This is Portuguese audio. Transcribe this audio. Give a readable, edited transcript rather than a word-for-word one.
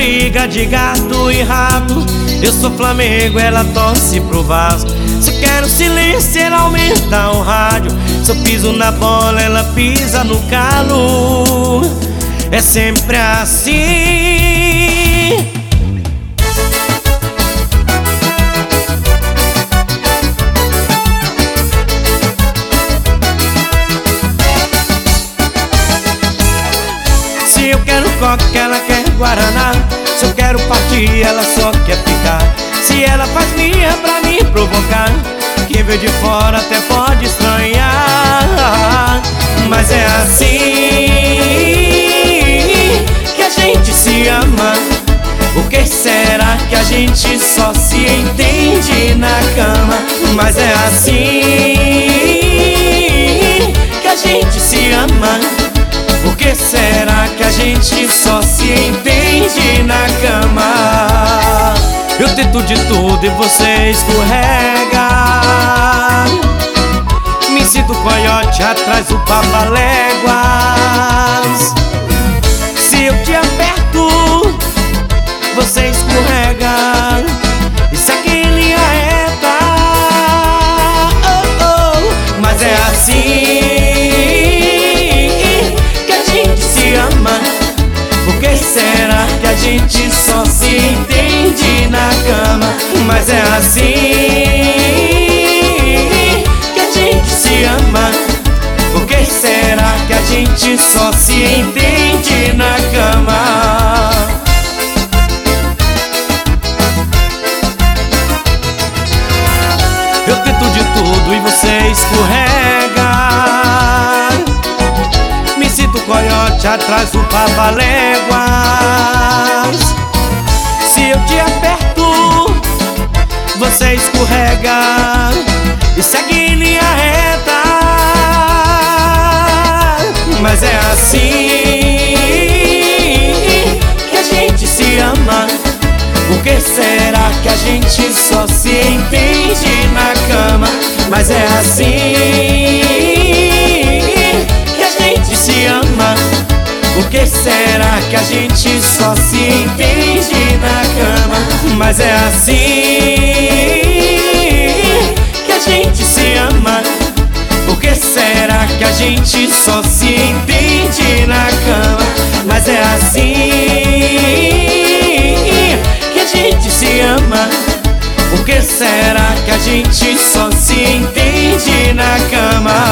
briga de gato e rato. Eu sou Flamengo, ela torce pro Vasco. Se eu quero silêncio, ela aumenta o rádio. Se eu piso na bola, ela pisa no calo. É sempre assim. Se eu quero coca, ela quer guaraná. Se eu quero partir, ela só quer ficar. Se ela faz minha pra me provocar, quem vê de fora até pode estranhar. Mas é assim que a gente se ama. Por que será que a gente só se entende na cama? Mas é assim que a gente se ama. Por que será que a gente só se entende na cama? Eu tento de tudo e você escorrega. Me sinto coiote atrás do papaléguas. Se eu te aperto, você escorrega e segue em linha reta. Oh, oh. Mas é assim que a gente se ama. Por que será que a gente só se entende na cama? Mas é assim que a gente se ama. Por que será que a gente só se entende na cama? Eu tento de tudo e você escorrega. Me sinto coiote atrás do papaléguas. Se eu te aperto, você escorrega e segue em linha reta. Mas é assim que a gente se ama. Por que será que a gente só se entende na cama? Mas é assim que a gente se ama. Por que será que a gente só se entende na cama? Mas é assim que a gente se ama. Por que será que a gente só se entende na cama? Mas é assim que a gente se ama. Por que será que a gente só se entende na cama?